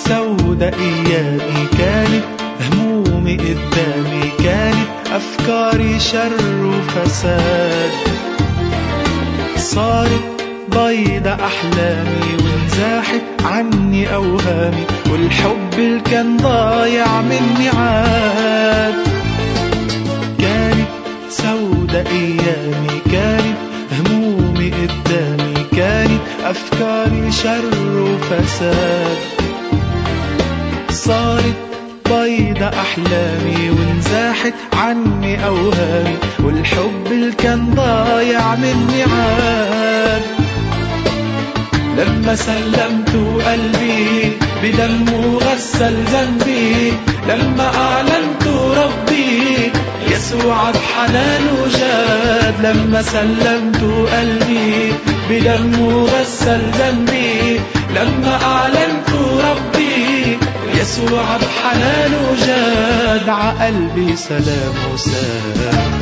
سودة أيامي، كانت همومي قدامي، كانت أفكاري شر وفساد. صارت بيضة أحلامي وانزاحت عني أوهامي، والحب اللي كان ضايع مني عاد. كانت سودة أيامي، كانت همومي قدامي، كانت أفكاري شر وفساد. صارت بيضة أحلامي وانزاحت عني أوهامي، والحب اللي كان ضايع مني عاد. لما سلمت قلبي بدمه غسل ذنبي، لما أعلنت ربي يسوع بحنانه جاد. لما سلمت قلبي بدمه غسل ذنبي، لما أعلنت ربي يسوع بحنانه جاد. عقلبي سلام وساد.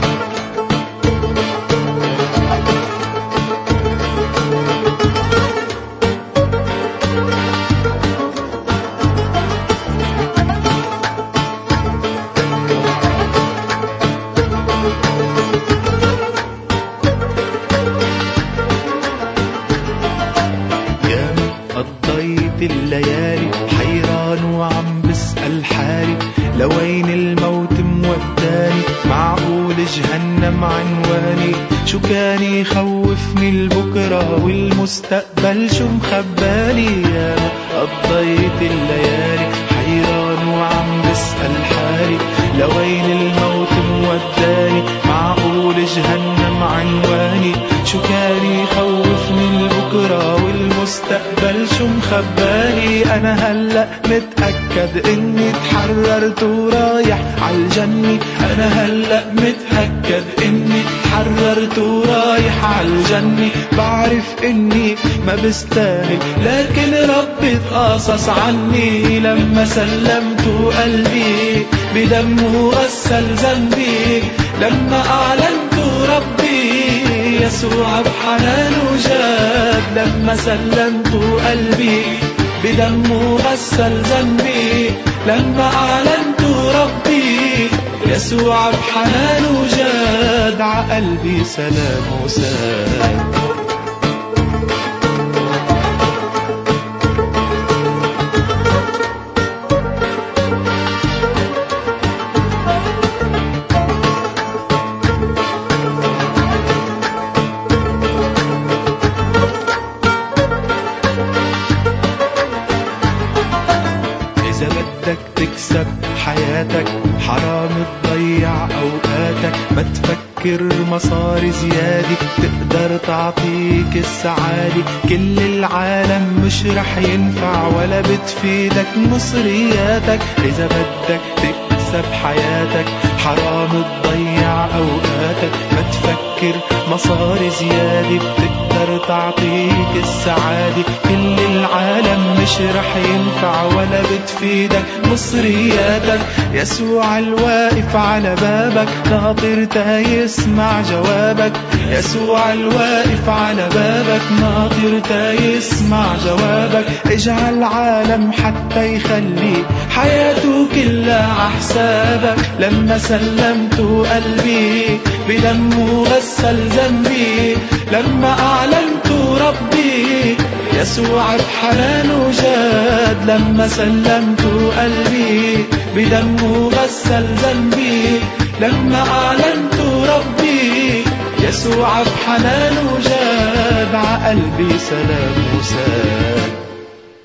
قضيت الليالي حيران وعم بسأل حالي، لوين الموت موداني؟ معقول جهنم عنواني؟ شو كان يخوفني البكرة والمستقبل شو مخباني؟ يا قضيت الليالي حيران وعم بسأل حالي، لوين الموت موداني؟ معقول جهنم عنواني؟ شو كان يخوفني البكرة والمستقبل شو مخباني؟ أنا هلأ متأكد إني تحررت ورايح عالجنة. أنا هلأ متأكد إني تحررت ورايح عالجنة. بعرف إني ما بستاهل لكن ربي تقاصص عني. لما سلمت قلبي بدمه غسل ذنبي، لما أعلنت ربي يسوع بحنانه جاد. لما سلمت قلبي بدمه غسل ذنبي، لما أعلنت ربي يسوع بحنانه جاد. عقلبي سلام وساد. إذا بدك تكسب حياتك حرام تضيع أوقاتك. ما تفكر مصاري زيادة تقدر تعطيك السعادة. كل العالم مش رح ينفع ولا بتفيدك مصرياتك. إذا بدك تكسب حياتك حرام تضيع أوقاتك. ما تفكر مصاري زيادة بتقدر تعطيك السعادة. كل العالم مش رح ينفع ولا بتفيدك مصرياتك. يسوع الواقف على بابك ناطر يسمع جوابك. يسوع الواقف على بابك ناطر يسمع جوابك. اجعل العالم حتى يخلي حياته كلها عحسابك. لما سلمت قلبي بدمه غسل ذنبي، لما أعلنت ربي يسوع بحنانه جاد. لما سلمت قلبي بدمه غسل ذنبي، لما أعلنت ربي يسوع بحنانه جاد. عقلبي سلام وساد.